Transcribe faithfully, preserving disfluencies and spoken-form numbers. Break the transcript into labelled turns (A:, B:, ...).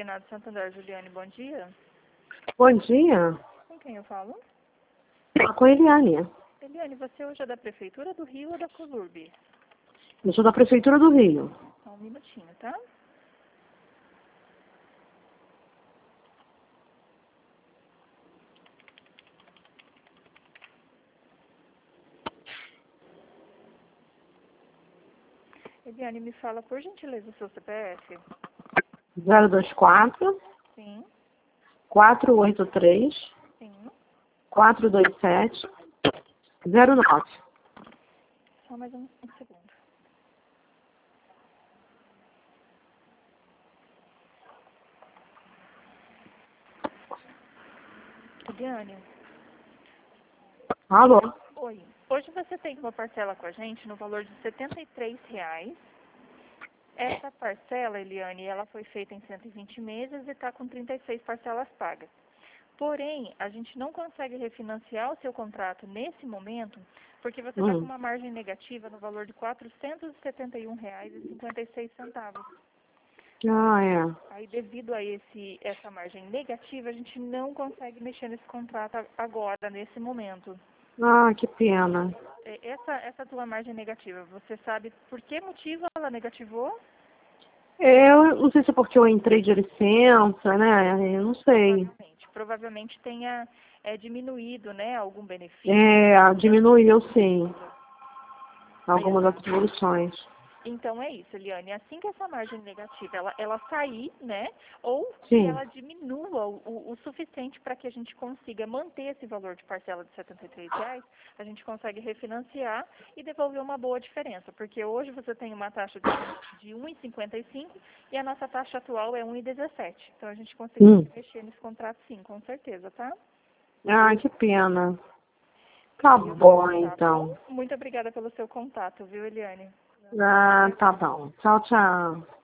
A: Consignado Santander, Juliane, bom dia.
B: Bom dia.
A: Com quem eu falo?
B: Ah, com a Eliane.
A: Eliane, você hoje é da Prefeitura do Rio ou da Colurbe?
B: Eu sou da Prefeitura do Rio.
A: Só um minutinho, tá? Eliane, me fala, por gentileza, o seu C P F?
B: zero dois quatro,
A: Sim,
B: quatro oito três,
A: sim.
B: quatro dois sete, zero nove.
A: Só mais um, um segundo. Eliane,
B: Alô?
A: oi. Hoje você tem uma parcela com a gente no valor de setenta e três reais. Essa parcela, Eliane, ela foi feita em cento e vinte meses e está com trinta e seis parcelas pagas. Porém, a gente não consegue refinanciar o seu contrato nesse momento, porque você está com
B: Hum.
A: uma margem negativa no valor de quatrocentos e setenta e um reais e cinquenta e seis centavos.
B: Ah, é.
A: Aí, devido a esse, essa margem negativa, a gente não consegue mexer nesse contrato a- agora, nesse momento.
B: Ah, que pena.
A: É, Essa, essa tua margem negativa, você sabe por que motivo ela negativou?
B: Eu não sei se é porque eu entrei de licença, né? Eu não sei.
A: Provavelmente. Provavelmente tenha é, diminuído, né, algum benefício.
B: É, diminuiu sim. Algumas
A: Exato.
B: atribuições.
A: Então é isso, Eliane. Assim que essa margem negativa ela, ela sair, né, ou que
B: Sim.
A: ela diminua o, o, o suficiente para que a gente consiga manter esse valor de parcela de setenta e três reais, a gente consegue refinanciar e devolver uma boa diferença. Porque hoje você tem uma taxa de, de um vírgula cinquenta e cinco e a nossa taxa atual é um vírgula dezessete. Então a gente consegue
B: Hum.
A: mexer nesse contrato sim, com certeza, tá?
B: Ah, que pena. Tá
A: Aí eu-
B: bom,
A: Tá
B: então.
A: bom? Muito obrigada pelo seu contato, viu, Eliane?
B: Ah, tá bom. Tchau, tchau.